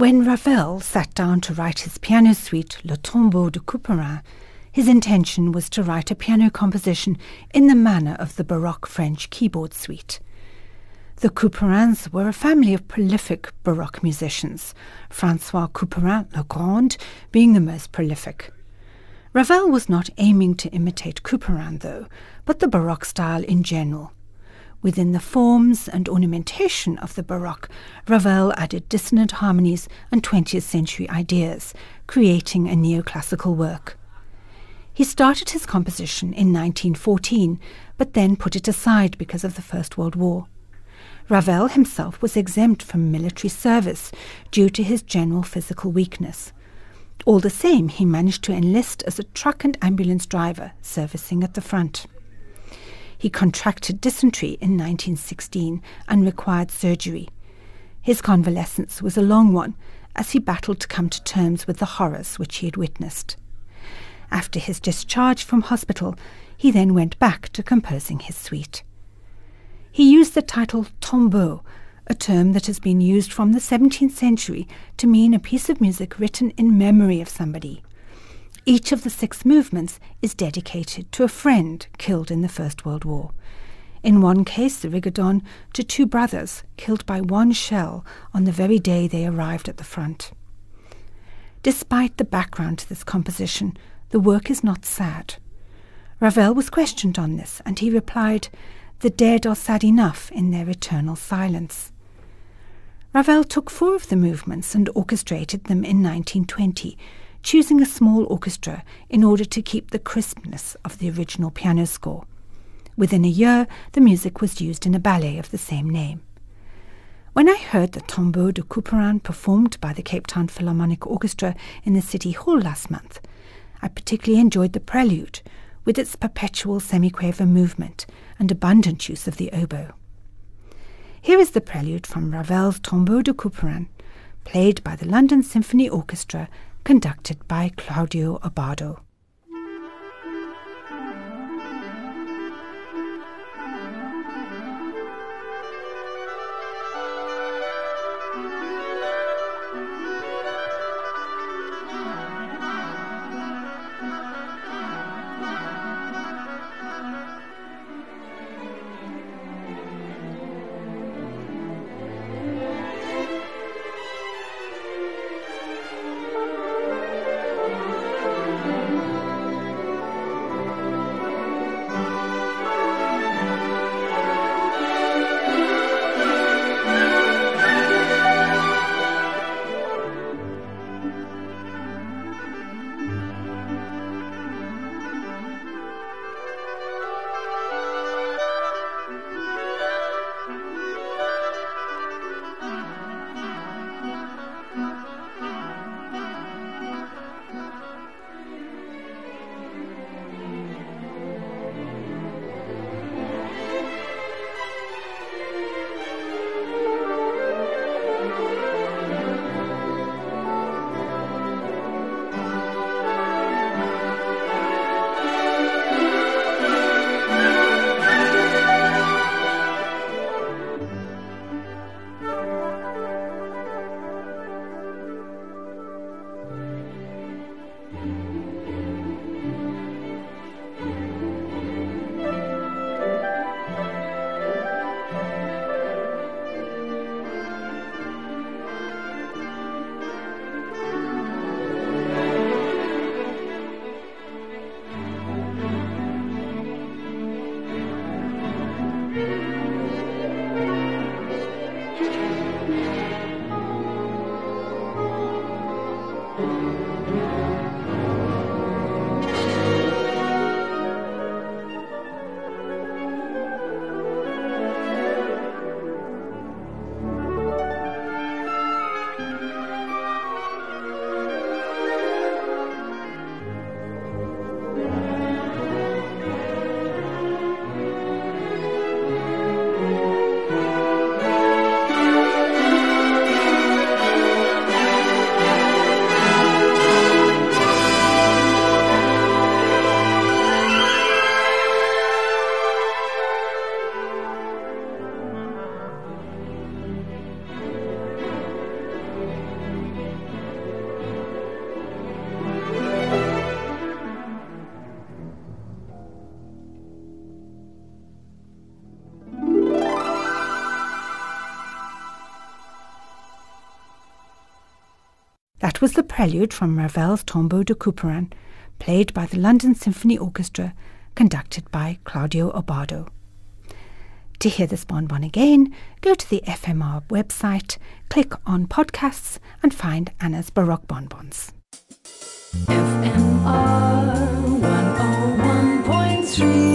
When Ravel sat down to write his piano suite Le Tombeau de Couperin, his intention was to write a piano composition in the manner of the Baroque French keyboard suite. The Couperins were a family of prolific Baroque musicians, François Couperin le Grand being the most prolific. Ravel was not aiming to imitate Couperin, though, but the Baroque style in general. Within the forms and ornamentation of the Baroque, Ravel added dissonant harmonies and 20th century ideas, creating a neoclassical work. He started his composition in 1914, but then put it aside because of the First World War. Ravel himself was exempt from military service due to his general physical weakness. All the same, he managed to enlist as a truck and ambulance driver, servicing at the front. He contracted dysentery in 1916 and required surgery. His convalescence was a long one, as he battled to come to terms with the horrors which he had witnessed. After his discharge from hospital, he then went back to composing his suite. He used the title tombeau, a term that has been used from the 17th century to mean a piece of music written in memory of somebody. Each of the 6 movements is dedicated to a friend killed in the First World War. In one case, the rigodon, to 2 brothers killed by one shell on the very day they arrived at the front. Despite the background to this composition, the work is not sad. Ravel was questioned on this, and he replied, "The dead are sad enough in their eternal silence." Ravel took 4 of the movements and orchestrated them in 1920, choosing a small orchestra in order to keep the crispness of the original piano score. Within a year, the music was used in a ballet of the same name. When I heard the Tombeau de Couperin performed by the Cape Town Philharmonic Orchestra in the City Hall last month, I particularly enjoyed the prelude, with its perpetual semiquaver movement and abundant use of the oboe. Here is the prelude from Ravel's Tombeau de Couperin, played by the London Symphony Orchestra, conducted by Claudio Abbado. That was the prelude from Ravel's Tombeau de Couperin, played by the London Symphony Orchestra, conducted by Claudio Abbado. To hear this bonbon again, go to the FMR website, click on podcasts, and find Anna's Baroque Bonbons. FMR 101.3